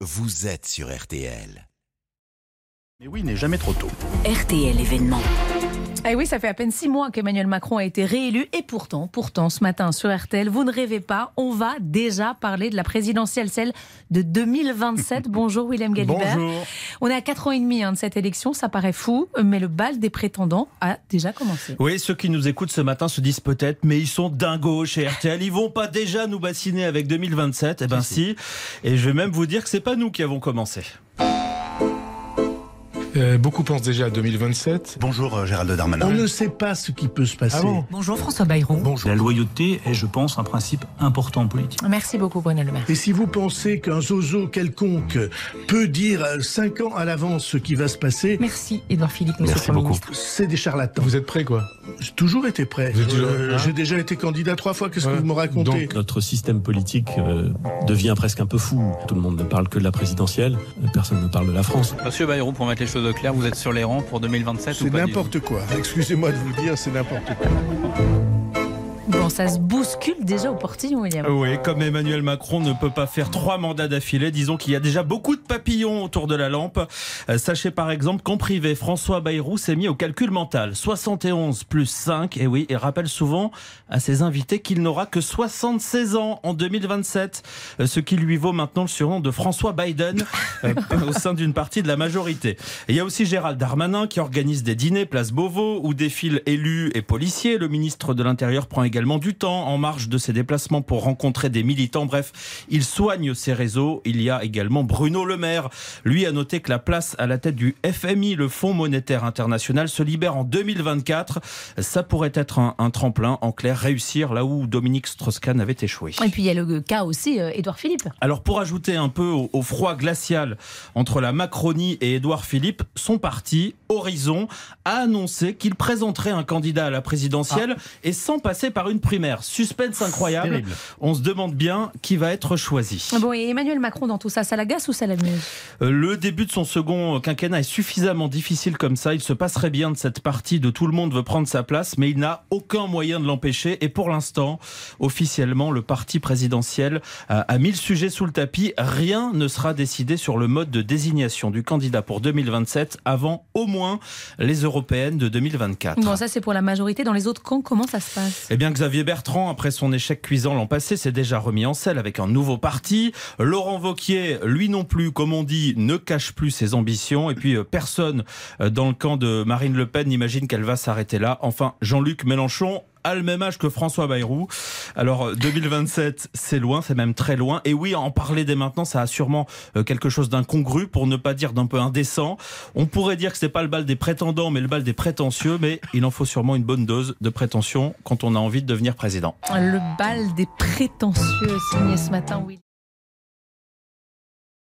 vous êtes sur RTL. Mais oui, il n'est jamais trop tôt. RTL événement. Eh oui, ça fait à peine 6 mois qu'Emmanuel Macron a été réélu et pourtant, ce matin sur RTL, vous ne rêvez pas, on va déjà parler de la présidentielle, celle de 2027. Bonjour William Galibert. Bonjour. On est à 4 ans et demi de cette élection, ça paraît fou, mais le bal des prétendants a déjà commencé. Oui, ceux qui nous écoutent ce matin se disent peut-être, mais ils sont dingos chez RTL, ils vont pas déjà nous bassiner avec 2027 ? Eh ben si, et je vais même vous dire que c'est pas nous qui avons commencé. Beaucoup pensent déjà à 2027. Bonjour Gérald Darmanin. On ne sait pas ce qui peut se passer. Ah bon ? Bonjour François Bayrou. Bonjour. La loyauté est, je pense, un principe important en politique. Merci beaucoup Bruno Le Maire. Et si vous pensez qu'un zozo quelconque peut dire 5 ans à l'avance ce qui va se passer, Merci Édouard Philippe, monsieur Merci le Premier beaucoup. ministre. c'est des charlatans. Vous êtes prêts, quoi ? J'ai toujours été prêt. Vous êtes toujours- J'ai déjà été candidat 3 fois. Qu'est-ce que vous me racontez ? Donc notre système politique devient presque un peu fou. Tout le monde ne parle que de la présidentielle, personne ne parle de la France. Monsieur Bayrou, pour mettre les choses au clair, vous êtes sur les rangs pour 2027 C'est ou pas n'importe quoi. Excusez-moi de vous le dire, c'est n'importe quoi. Bon, ça se bouscule déjà au portillon, William. Oui, comme Emmanuel Macron ne peut pas faire 3 mandats d'affilée, disons qu'il y a déjà beaucoup de papillons autour de la lampe. Sachez par exemple qu'en privé, François Bayrou s'est mis au calcul mental. 71 plus 5, et oui, et rappelle souvent à ses invités qu'il n'aura que 76 ans en 2027, ce qui lui vaut maintenant le surnom de François Biden au sein d'une partie de la majorité. Et il y a aussi Gérald Darmanin qui organise des dîners place Beauvau où défilent élus et policiers. Le ministre de l'Intérieur prend également du temps en marge de ses déplacements pour rencontrer des militants. Bref, il soigne ses réseaux. Il y a également Bruno Le Maire. Lui a noté que la place à la tête du FMI, le Fonds monétaire international, se libère en 2024. Ça pourrait être un tremplin, en clair, réussir là où Dominique Strauss-Kahn avait échoué. Et puis il y a le cas aussi, Édouard Philippe. Alors pour ajouter un peu au froid glacial entre la Macronie et Édouard Philippe, son parti, Horizon, a annoncé qu'il présenterait un candidat à la présidentielle et sans passer par une primaire. Suspense incroyable. Terrible. On se demande bien qui va être choisi. Bon, et Emmanuel Macron dans tout ça, ça l'agace ou ça l'amuse ? Le début de son second quinquennat est suffisamment difficile comme ça. Il se passerait bien de cette partie de tout le monde veut prendre sa place, mais il n'a aucun moyen de l'empêcher. Et pour l'instant, officiellement, le parti présidentiel a mis le sujet sous le tapis. Rien ne sera décidé sur le mode de désignation du candidat pour 2027 avant au moins les européennes de 2024. Bon, ça c'est pour la majorité. Dans les autres camps, comment ça se passe ? Eh bien, Xavier Bertrand, après son échec cuisant l'an passé, s'est déjà remis en selle avec un nouveau parti. Laurent Wauquiez, lui non plus, comme on dit, ne cache plus ses ambitions. Et puis, personne dans le camp de Marine Le Pen n'imagine qu'elle va s'arrêter là. Enfin, Jean-Luc Mélenchon a le même âge que François Bayrou. Alors 2027, c'est loin, c'est même très loin. Et oui, en parler dès maintenant, ça a sûrement quelque chose d'incongru, pour ne pas dire d'un peu indécent. On pourrait dire que c'est pas le bal des prétendants, mais le bal des prétentieux. Mais il en faut sûrement une bonne dose de prétention quand on a envie de devenir président. Le bal des prétentieux, signé ce matin, oui.